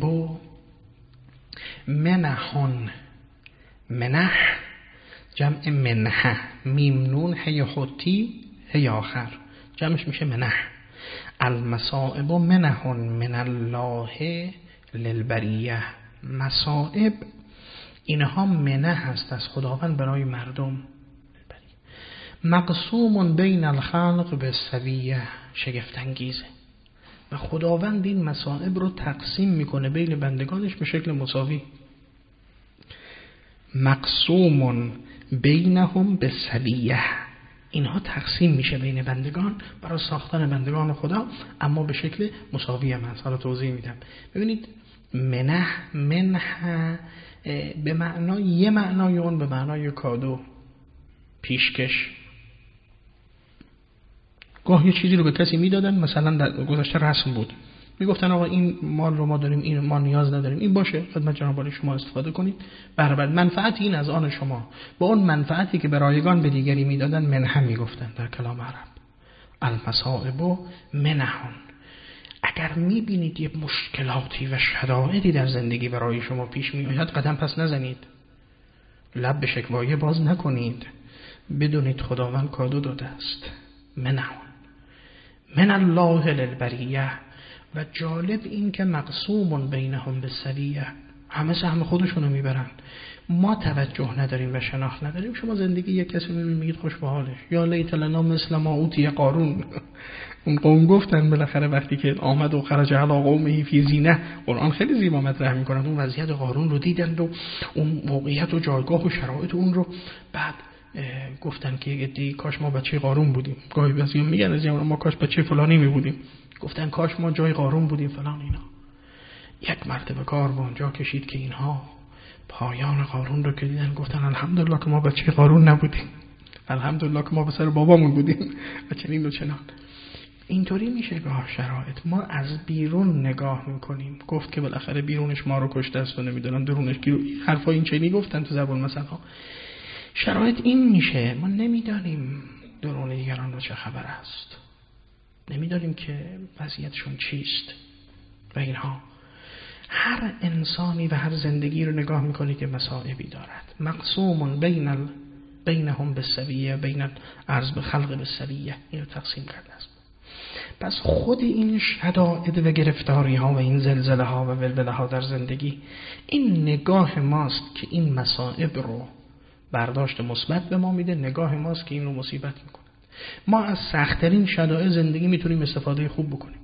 Speaker 1: منحون، منح جمع منحه، میم نون هی حتی هی آخر، جمعش میشه منح. المصائب منحون من الله للبریه. مصائب اینها منح هست از خداوند برای مردم. مقسوم بین الخلق به سویه، شگفت انگیزه. و خداوند این مصائب رو تقسیم میکنه بین بندگانش به شکل مساوی. مقسوم بینهم به سویه، اینها تقسیم میشه بین بندگان برای ساختن بندگان خدا، اما به شکل مساوی هم هست. حالا توضیح میدم. ببینید منح، منح به معنای یه معنای اون به معنای کادو، پیشکش. گاه یه چیزی رو به کسی میدادن، مثلا در گذشته رسم بود، میگفتن آقا این مال رو ما داریم، این ما نیاز نداریم، این باشه خدمت جناب عالی شما استفاده کنید، برابر منفعت این از آن شما. با اون منفعتی که به رایگان به دیگری میدادن منح میگفتن در کلام عرب. المصائب منحون. اگر میبینید یه مشکلاتی و شرایطی در زندگی برای شما پیش میآید، قدم پس نزنید، لب به شکوایه باز نکنید، بدونید خداوند کادو داده است. منحون من الله للبریه. و جالب این که مقسوم بینهم بالسویه، همه سهم خودشونو میبرن، ما توجه نداریم و شناخت نداریم. شما زندگی یک کسی میبینید میگید خوش به حالش، یا لیت لنا مثل ما اوتی قارون. اون قوم گفتن بالاخره وقتی که آمد و خرج علی قومه فی زینه، قرآن خیلی زیبا مطرح میکنه اون وضعیت قارون رو دیدند و اون موقعیت و جایگاه و شرایط اون رو. بعد گفتن که دی کاش ما بچه قارون بودیم. گاهی بعضیا میگن از ما کاش بچه فلانی می بودیم. گفتن کاش ما جای قارون بودیم فلان اینا. یک مرتبه کار به اونجا کشید که اینها پایان قارون رو که دیدن گفتن الحمدلله که ما بچه قارون نبودیم، الحمدلله که ما به سر بابامون بودیم و چنین و چنان. اینطوری میشه گاه شرایط. ما از بیرون نگاه میکنیم. گفت که بالاخره بیرونش ما رو کشته است و نمیدونم درونش کی رو. حرفا این چنین گفتن تو زبان مثلا. شرایط این میشه، ما نمیدانیم درون دیگران رو چه خبر است، نمیدانیم که وضعیتشون چیست و اینها. هر انسانی و هر زندگی رو نگاه میکنی که مصائبی دارد. مقسوم بین ال... بینهم بالسویه، بین الارض به خلق بالسویه، اینو تقسیم کرده است. پس خود این شدائد و گرفتاری ها و این زلزله ها و ولوله ها در زندگی، این نگاه ماست که این مصائب رو برداشت مثبت به ما میده، نگاه ماست که این رو مصیبت میکنه. ما از سخت‌ترین شرایط زندگی میتونیم استفاده خوب بکنیم،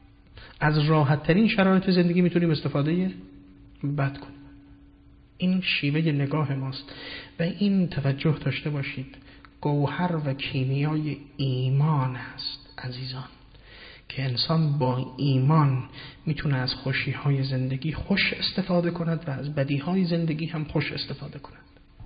Speaker 1: از راحت‌ترین شرایط زندگی میتونیم استفاده بد کنیم. این شیوه نگاه ماست. و این توجه داشته باشید، گوهر و کیمیای ایمان است عزیزان، که انسان با ایمان میتونه از خوشی‌های زندگی خوش استفاده کند و از بدی‌های زندگی هم خوش استفاده کند.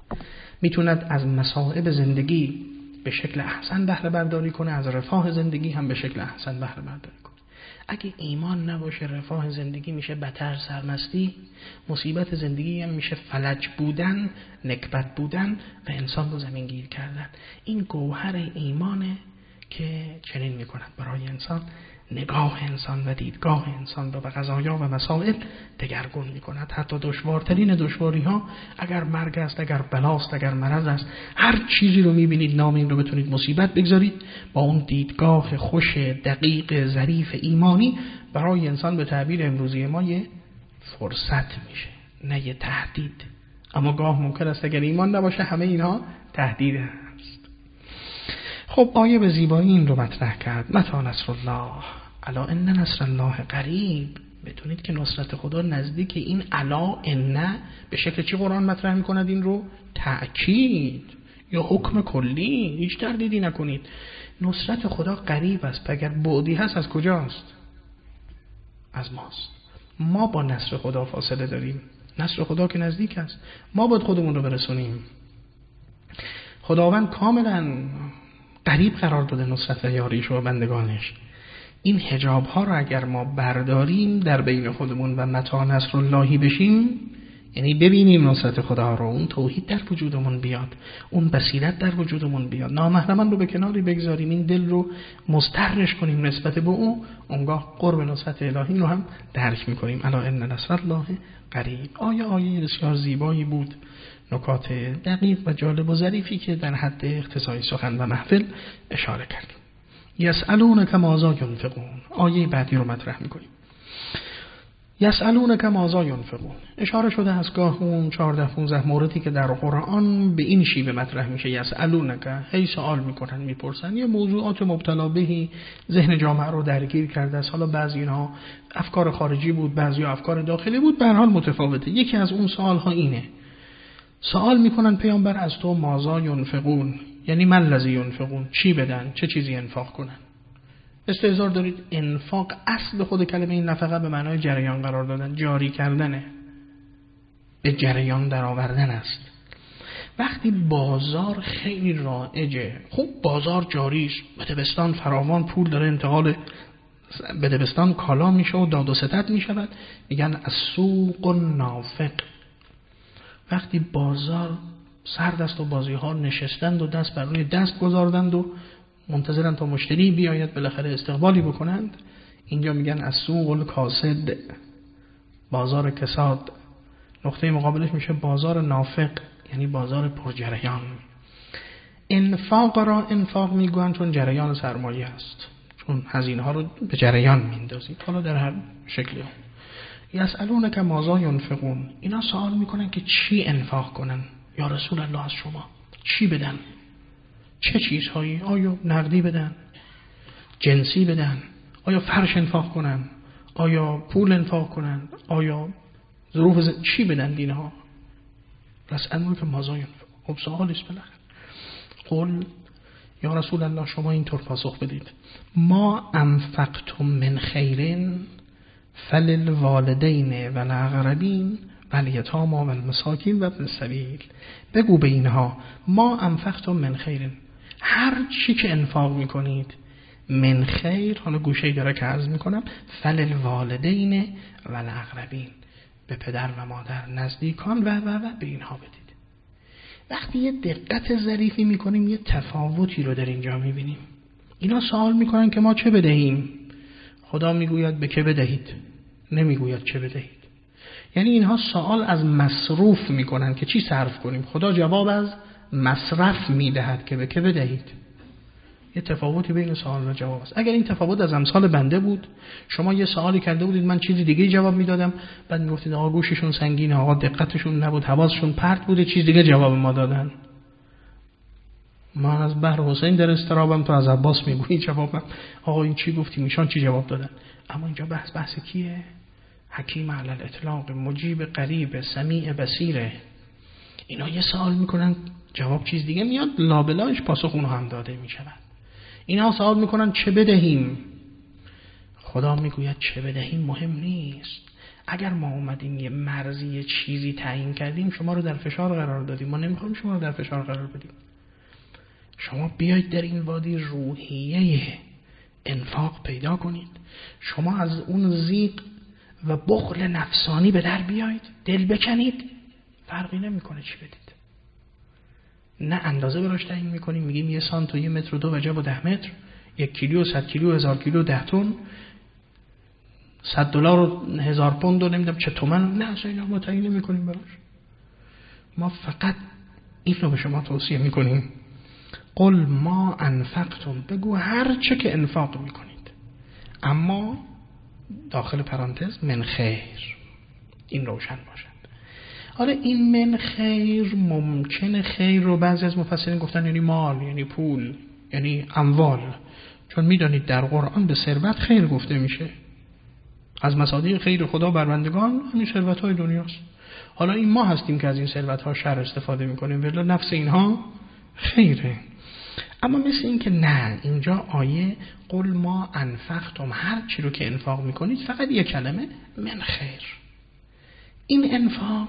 Speaker 1: میتوند از مصائب زندگی به شکل احسن بهره برداری کنه، از رفاه زندگی هم به شکل احسن بهره برداری کنه. اگه ایمان نباشه، رفاه زندگی میشه بتر سرمستی، مصیبت زندگی هم میشه فلج بودن، نکبت بودن و انسان رو زمین گیر کردن. این گوهر ایمانه که چنین میکند برای انسان نگاه انسان و دیدگاه انسان رو به قضایا و مسائل دگرگون میکند. حتی دشوارترین دشواری ها، اگر مرگ است، اگر بلاست، اگر مرض است، هر چیزی رو میبینید نام این رو بتونید مصیبت بگذارید، با اون دیدگاه خوش دقیق ظریف ایمانی برای انسان به تعبیر امروزی ما یه فرصت میشه، نه یه تهدید. اما گاه ممکن است اگر ایمان نباشه همه اینها تهدید است. خب آیه به زیبایی این رو مطرح کرد: متی نصر الله، الا ان نصر الله قریب. بدونید که نصرت خدا نزدیک. این الا ان به شکل چی قرآن مطرح میکند؟ این رو تأکید یا حکم کلی، هیچ تردیدی نکنید. نصرت خدا قریب است. اگر بعدی هست از کجاست؟ از ماست. ما با نصر خدا فاصله داریم، نصر خدا که نزدیک است. ما باید خودمون رو برسونیم. خداوند کاملا قریب قرار داده نصرت و یاریش و بندگانش. این حجاب ها رو اگر ما برداریم در بین خودمون و متی نصر اللهی بشیم، یعنی ببینیم نصرت خدا رو، اون توحید در وجودمون بیاد، اون بصیرت در وجودمون بیاد، نامحرمان رو به کناری بگذاریم، این دل رو مضطرش کنیم نسبت به اون، اونگاه قرب نصرت الهی رو هم درک میکنیم. الا ان نصر الله قریب. آیه آیه بسیار زیبایی بود، نکات دقیق و جالب و ظریفی که در حد اختصاصی سخن و محفل اشاره کردیم. یسألونک ماذا ینفقون. آیه بعدی رو مطرح میکنیم. یسألونک ماذا ینفقون. اشاره شده از گاه اون چهارده پانزده موردی که در قرآن به این شیوه مطرح میشه. یسألونک، هی سوال میکنن، میپرسن، یه موضوعات مبتلا بهی ذهن جامعه رو درگیر کرده است. حالا بعضی اینها افکار خارجی بود، بعضی افکار داخلی بود، به هر حال متفاوته. یکی از اون سوال ها اینه، سوال میکنن پیامبر از تو ماذا ینفقون، یعنی من الذی ینفقون، چی بدن، چه چیزی انفاق کنن. استحضار دارید انفاق اصل خود کلمه این نفقه به معنای جریان قرار دادن، جاری کردنه، به جریان در آوردن است. وقتی بازار خیلی رایجه، خوب بازار جاری است، بدبستان فراوان پول داره انتقال بدبستان کالا میشه و داد و ستد میشود، میگن السوق النافق. وقتی بازار سرد است و بازی ها نشستند و دست بر روی دست گذاردند و منتظرن تا مشتری بیاید بالاخره استقبالی بکنند، اینجا میگن السوق الکاسد، بازار کساد. نقطه مقابلش میشه بازار نافق، یعنی بازار پرجریان. انفاق را انفاق میگن چون جریان سرمایه است، چون هزینه ها رو به جریان میندازید، حالا در هر شکلی. یسألونک ماذا ینفقون. اینا سوال میکنن که چی انفاق کنن یا رسول الله، از شما چی بدن، چه چیزهایی، آیا نقدی بدن، جنسی بدن، آیا فرش انفاق کنن، آیا پول انفاق کنن، آیا ظروف ز... چی بدن دینها. یسألونک ماذا ینفقون. خب سوالی است بالاخره. قل یا رسول الله شما اینطور پاسخ بدید، ما انفقتم من خیرن فللوالدین و الاقربین و الیتامی و المساکین و ابن السبیل. بگو به اینها ما انفقتم من خیرن، هر چی که انفاق میکنید، من خیر، حالا گوشه‌ای داره که عرض میکنم، فللوالدین و الاقربین، به پدر و مادر، نزدیکان و و و به اینها بدید. وقتی یه دقت ظریفی میکنیم یه تفاوتی رو در اینجا میبینیم. اینا سوال میکنن که ما چه بدهیم، خدا میگوید به که بدهید، نمیگوید چه بدهید. یعنی اینها سوال از مصروف میکنن که چی صرف کنیم، خدا جواب از مصرف میدهد که به که بدهید. یه تفاوتی بین سوال و جواب است. اگر این تفاوت از امثال بنده بود، شما یه سوالی کرده بودید من چیزی دیگه جواب میدادم، بعد میگفتید آقا گوششون سنگینه، آقا دقتشون نبود، حواسشون پرت بوده، چیز دیگه جواب ما دادن. من از بحر حسین در استرابم، تو از عباس میگویی جوابم، آقا این چی گفتی، میشان چی جواب دادن. اما اینجا بحث بحث کیه؟ حکیم علی الاطلاق، مجیب قریب، سمیع بصیره. اینا یه سوال میکنن جواب چیز دیگه میاد، لابلایش پاسخ اونو هم داده میشود. اینا سوال میکنن چه بدهیم، خدا میگوید چه بدهیم مهم نیست. اگر ما اومدیم یه مرزی یه چیزی تعیین کردیم، شما رو در فشار قرار دادیم، ما نمیخوایم شما رو در فشار قرار بدیم. شما بیایید در این وادی روحیه انفاق پیدا کنید، شما از اون زیغ و بخل نفسانی به در بیایید، دل بکنید، فرقی نمیکنه چی بدید. نه اندازه براش تعیین میکنیم، میگیم یه سانت و یه متر و دو وجب و ده متر، یک کیلو و صد کیلو، هزار کیلو، ده تن، صد دلار و هزار پوند و نمیدونم چه تومن، نه اصلا اینا ما تعیین نمیکنیم براش. ما فقط این رو به شما توصیه میکنیم، قل ما انفقتم، بگو هر چه که انفاق میکنید، اما داخل پرانتز من خیر، این روشن باشد. حالا این من خیر، ممکنه خیر رو بعضی از مفسرین گفتن یعنی مال، یعنی پول، یعنی اموال، چون میدانید در قرآن به ثروت خیر گفته میشه. از مصادیق خیر خدا بر بندگان همین ثروت های دنیاست. حالا این ما هستیم که از این ثروت ها شر استفاده میکنیم، ولی نفس اینها خیره. اما مثل این که نه، اینجا آیه قل ما انفقتم، هر چی رو که انفاق میکنید، فقط یک کلمه من خیر. این انفاق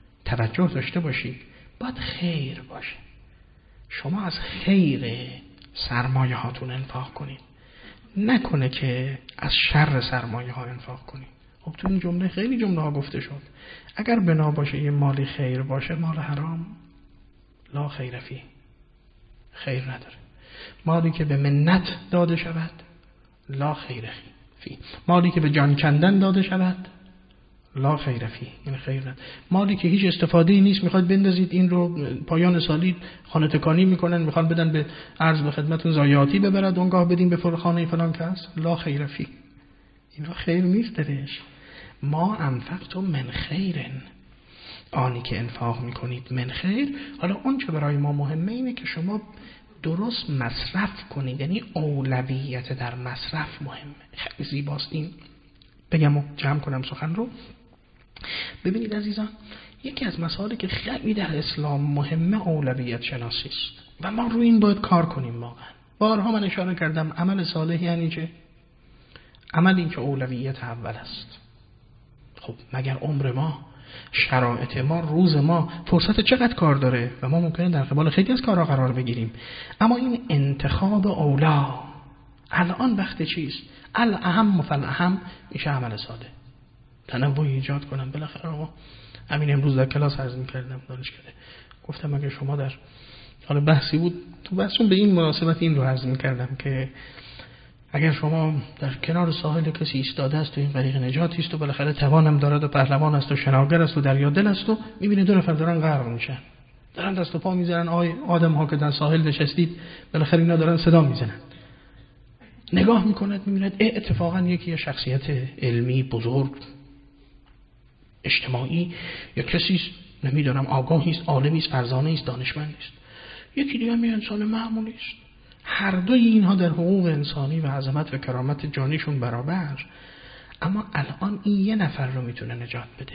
Speaker 1: توجه داشته باشید باید خیر باشه. شما از خیر سرمایه هاتون انفاق کنید. نکنه که از شر سرمایه ها انفاق کنید. خب تو این جمله خیلی جمله ها گفته شد. اگر بنا باشه یه مالی خیر باشه، مال حرام لا خیر فی، خیر نداره. مالی که به منت داده شود لا خیر فی، مالی که به جان کندن داده شود لا خیر فی، این خیر نداره. مالی که هیچ استفاده‌ای نیست، میخواد بندازید این رو پایان سالی خانه تکانی میکنن، میخوان بدن به عرض به خدمتون ضایعاتی ببرد اونگاه بدین به خانه فلان کس، لا خیر فی، اینا خیر نیست درش. ما انفقتم من خیرن، آنی که انفاق میکنید من خیر. حالا اون چه برای ما مهمه اینه که شما درست مصرف کنید، یعنی اولویت در مصرف مهمه. خیلی زیباست این، بگم و جمع کنم سخن رو. ببینید عزیزان، یکی از مسائلی که خیلی در اسلام مهمه اولویت شناسی است و ما روی این باید کار کنیم. واقعا بارها من اشاره کردم عمل صالح یعنی چه؟ عملی که اولویت اول است. خب مگر عمر ما، شرایط ما، روز ما، فرصت چقدر کار داره و ما ممکنه در قبال خیلی از کارها قرار بگیریم، اما این انتخاب اولا الان وقت چیست؟ الاهم فالاهم میشه عمل صالح. تنوع ایجاد کنم. بالاخره آقا همین امروز در کلاس عرض می‌کردم دانشکده، گفتم اگه شما در حالا بحثی بود تو بحثون به این مناسبت این رو عرض می‌کردم که اگر شما در کنار ساحل کسی ایستاده است و این غریق نجاتی است و بالاخره توانم دارد و پهلوان است و شناگر است و دریا دل است و می‌بینید دو نفر دارن غرق میشن، دارن دست و پا می‌ذارن، آی آدم ها که در ساحل نشستید بالاخره اینا دارن صدا میزنن، نگاه می‌کند می‌بیند اتفاقا یکی شخصیت علمی بزرگ اجتماعی یا کسی نمیدونم آگاهی است، عالمی است، فرزانه است، دانشمند است، یکی دیگه می انسان معمولی است. هر دوی اینها در حقوق انسانی و عظمت و کرامت جانیشون برابر، اما الان این یه نفر رو میتونه نجات بده.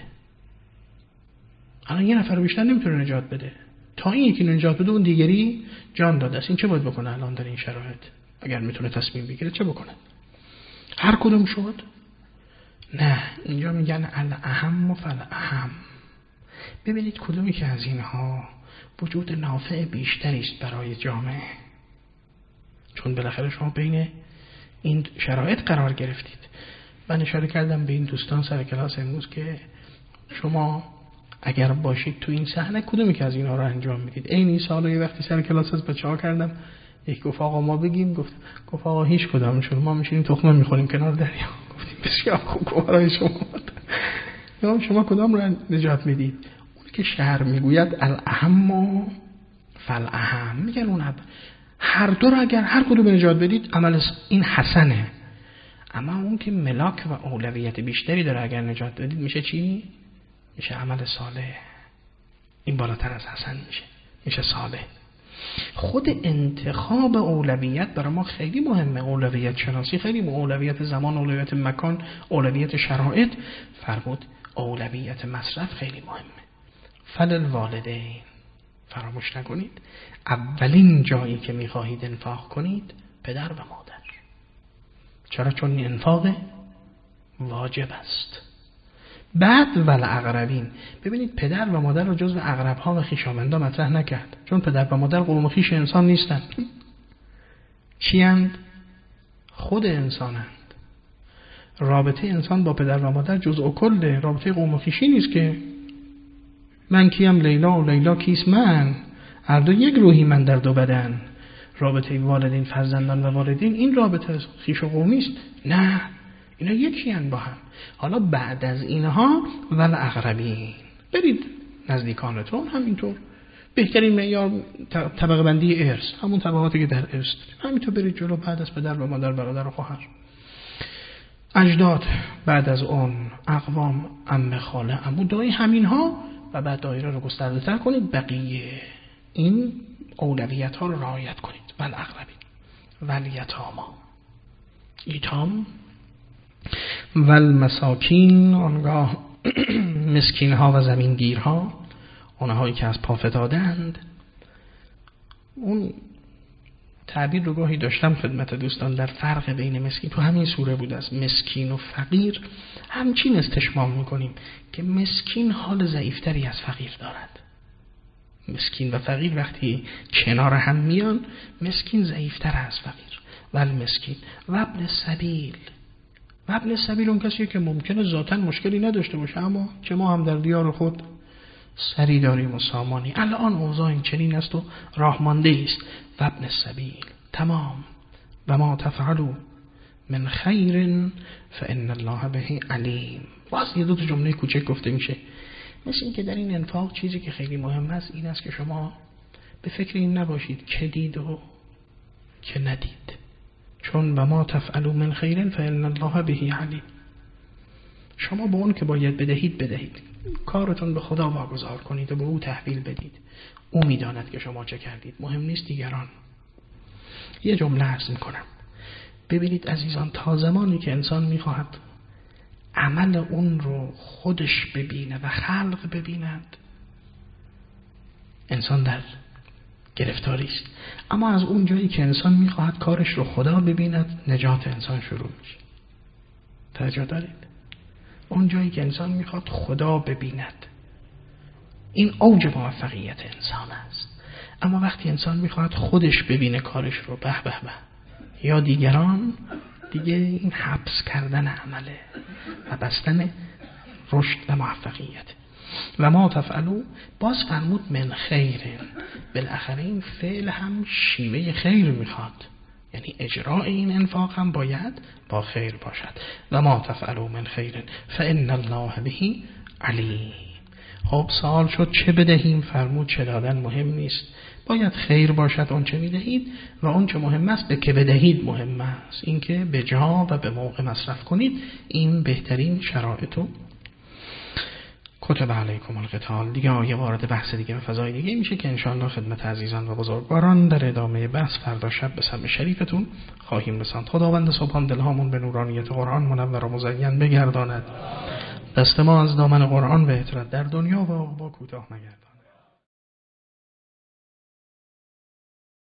Speaker 1: الان یه نفر رو بیشتر نمیتونه نجات بده. تا این یکی نجات بده اون دیگری جان داده است. این چه باید بکنه الان در این شرایط؟ اگر میتونه تصمیم بگیره چه بکنه؟ هر کدوم شد؟ نه، اینجا میگن الاهم فالاهم. ببینید کدومی که از اینها وجود نافع بیشتری است برای جامعه، چون بالاخره شما بین این شرایط قرار گرفتید. من اشاره کردم به این دوستان سر کلاس امروز که شما اگر باشید تو این صحنه کدومی که از اینها رو انجام میدید. این این سالو یه وقتی سر کلاس از بچه‌ها کردم، یک گفت آقا ما بگیم، گفت گفت آقا هیچ کدامشون، ما میشینیم تخمه میخوریم کنار دریا. گفتیم بسیار خوب، برای شما یا شما کدام رو نجات میدید؟ اون که شعر میگوید الاهم فالاهم، میگن اون هر دو رو اگر هر کدوم نجات بدید عمل این حسنه، اما اون که ملاک و اولویت بیشتری داره اگر نجات بدید میشه چی؟ میشه عمل صالح. این بالاتر از حسن میشه، میشه صالح. خود انتخاب اولویت برای ما خیلی مهمه. اولویت شناسی خیلی مهمه. اولویت زمان، اولویت مکان، اولویت شرایط. فرمود اولویت مصرف خیلی مهمه. فللوالدین، فراموش نکنید اولین جایی که میخواهید انفاق کنید پدر و مادر. چرا؟ چون این انفاق واجب است. بعد والاقربین. ببینید پدر و مادر رو جزو اقرب ها و خویشاوندان مطرح نکرد، چون پدر و مادر قوم و خویش انسان نیستند. چی اند؟ خود انسانند. رابطه انسان با پدر و مادر جزء کل رابطه قوم و خویشی نیست که من کیم لیلا و لیلا کیست من، هر دو یک روحی من در دو بدن. رابطه والدین فرزندان و والدین این رابطه خویش و قومی است. نه، اینا یکی هن با هم. حالا بعد از اینها والاقربین، برید نزدیکانتون همینطور. بهترین معیار طبقه بندی ارث، همون طبقاتی که در ارث داریم، همینطور برید جلو. بعد از پدر و مادر برادر و خواهر، اجداد، بعد از اون اقوام، عمه، خاله، عمو، دایی، همینها، و بعد دایره رو گسترده تر کنید. بقیه این اولویت ها رو رعایت کنید. والاقربین والیتاما، ایتام، والمساکین، آنگاه مسکین ها و زمینگیر ها، اونهایی که از پا فتادند. اون تعبیر رو گاهی داشتم خدمت دوستان در فرق بین مسکین، تو همین سوره بود، از مسکین و فقیر همچین استشمام میکنیم که مسکین حال ضعیفتری از فقیر دارد. مسکین و فقیر وقتی کنار هم میان، مسکین ضعیفتر از فقیر. ولی مسکین و ابن سبیل، و ابن سبیل اون کسیه که ممکنه ذاتاً مشکلی نداشته باشه، اما چه ما هم در دیار خود سری داریم و سامانی. الان اوضاع این چنین است و راه مانده است. و ابن سبیل تمام. و ما تفعلوا من خیر فان الله به علیم. باز یه دو تا جمله کوچک گفته میشه، مثل این که در این انفاق چیزی که خیلی مهم است این است که شما به فکر این نباشید که دید و که ندید، چون و ما تفعلوا من خیر فان الله به علیم. شما به اون که باید بدهید بدهید، کارتون به خدا واگذار کنید و به او تحویل بدید. او میداند که شما چه کردید، مهم نیست دیگران. یه جمله عرض میکنم، ببینید عزیزان، تا زمانی که انسان میخواهد عمل اون رو خودش ببینه و خلق ببیند، انسان در گرفتاری است. اما از اون جایی که انسان میخواهد کارش رو خدا ببیند، نجات انسان شروع میشه. توجه دارید؟ اون جایی که انسان میخواد خدا ببیند، این اوج موفقیت انسان است. اما وقتی انسان میخواد خودش ببینه کارش رو، به به به، یا دیگران، دیگه این حبس کردن عمله و بستن رشد و موفقیت. و ما تفعلوا، باز فرمود من خیر، بالاخره این فعل هم شیوه خیر میخواد، یعنی اجراء این انفاق هم باید با خیر باشد. و ما تفعلوا من خیر فان الله به علیم. خب سوال شد چه بدهیم؟ فرمود چه دادن مهم نیست، باید خیر باشد اون چه میدهید، و اون چه مهم است به که بدهید مهم است. این که به جا و به موقع مصرف کنید، این بهترین شرایط. و کتب علیکم القتال، دیگه آیه وارد بحث دیگه و فضای دیگه میشه که انشاءالله خدمت عزیزان و بزرگواران در ادامه بحث فردا شب به سمع شریفتون خواهیم رساند. خداوند سبحان دلهامون به نورانیت قرآن منور و مزین بگرداند، دست ما از دامن قرآن به اطرت در دنیا و عقبا کوتاه نگرداند.